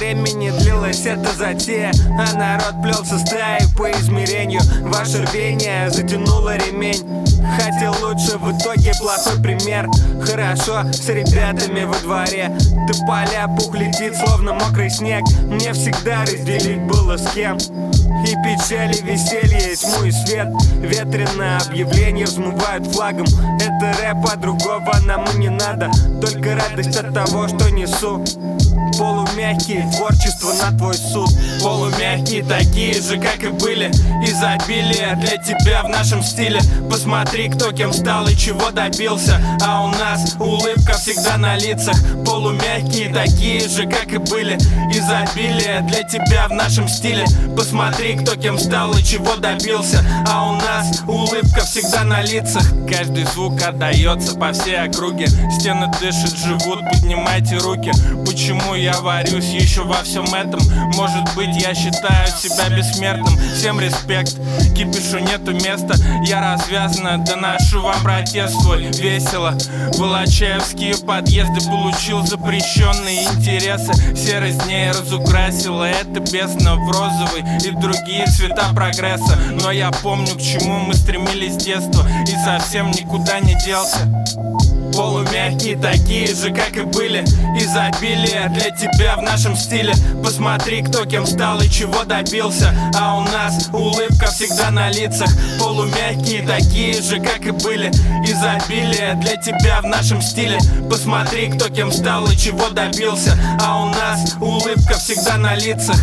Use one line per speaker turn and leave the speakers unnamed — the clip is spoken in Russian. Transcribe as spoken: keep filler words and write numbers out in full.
времени длилась эта затея, а народ плелся стаи по измерению. Ваше рвение затянуло ремень. Хотел лучше, в итоге плохой пример. Хорошо с ребятами во дворе. Тополя, пух летит, словно мокрый снег. Мне всегда разделить было с кем. И печали, веселье, и тьму и свет. Ветреное объявление взмывают флагом. Это рэп, а другого нам и не надо. Только радость от того, что несу. Полумягкие, творчество на твой суд. Полумягкие, такие же, как и были. Изобилие для тебя в нашем стиле. Посмотри, кто кем стал и чего добился. А у нас улыбка всегда на лицах. Полумягкие, такие же, как и были. Изобилие для тебя в нашем стиле. Посмотри, кто кем стал и чего добился. А у нас улыбка всегда на лицах. Каждый звук отдается по всей округе. Стены дышат, живут, поднимайте руки. Почему я варюсь еще во всем этом? Может быть, я считаю себя бессмертным. Всем респект, кипишу нету места. Я развязанно доношу вам протест свой. Весело, волочаевские подъезды. Получил запрещенные интересы. Серость дней разукрасила это бездна в розовый и другие цвета прогресса. Но я помню, к чему мы стремились с детства, и совсем никуда не делся. Полумягкие, такие же, как и были. Изобилие для тебя в нашем стиле. Посмотри, кто кем стал и чего добился. А у нас улыбка всегда на лицах. Полумягкие, такие же, как и были. Изобилие для тебя в нашем стиле. Посмотри, кто кем стал и чего добился. А у нас улыбка всегда на лицах.